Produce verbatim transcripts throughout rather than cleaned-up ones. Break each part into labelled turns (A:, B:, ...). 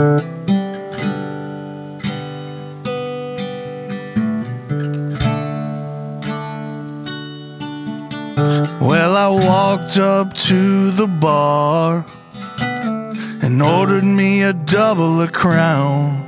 A: Well, I walked up to the bar and ordered me a double a crown.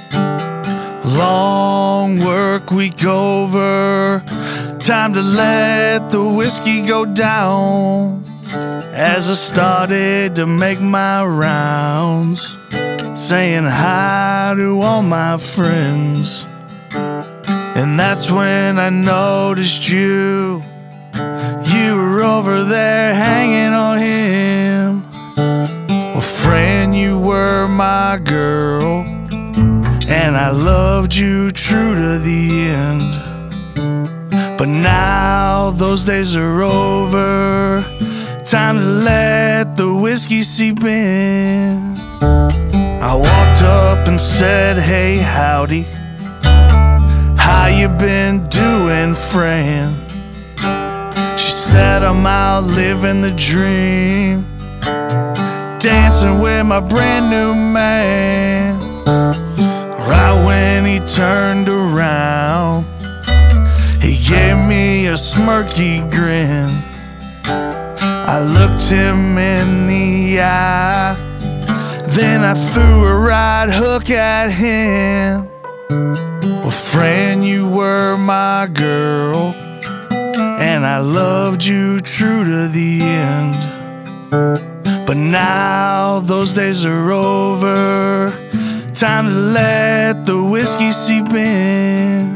A: Long work week over, time to let the whiskey go down. As I started to make my rounds, saying hi to all my friends, and that's when I noticed you. You were over there hanging on him. Well, friend, you were my girl, and I loved you true to the end. But now those days are over, time to let the whiskey seep in. I walked up and said, hey, howdy, how you been doing, friend? She said, I'm out living the dream, dancing with my brand new man. Right when he turned around, he gave me a smirky grin. I looked him in the eye, then I threw a right hook at him. Well, friend, you were my girl, and I loved you true to the end. But now those days are over, time to let the whiskey seep in.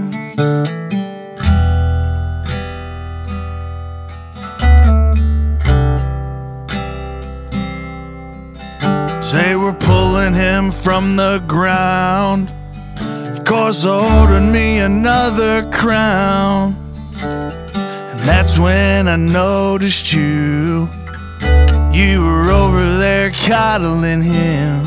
A: Say we're pulling him from the ground, of course I ordered me another crown. And that's when I noticed you. You were over there coddling him.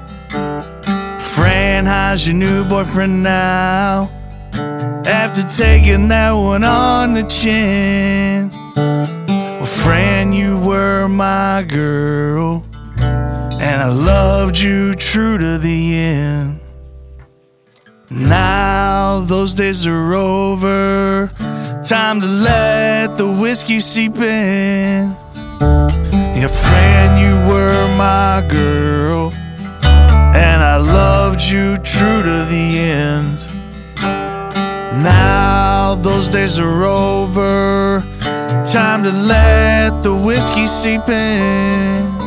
A: Friend, how's your new boyfriend now, after taking that one on the chin? Well, friend, you were my girl, and I loved you true to the end. Now those days are over, time to let the whiskey seep in. Yeah, friend, you were my girl, and I loved you true to the end. Now those days are over, time to let the whiskey seep in.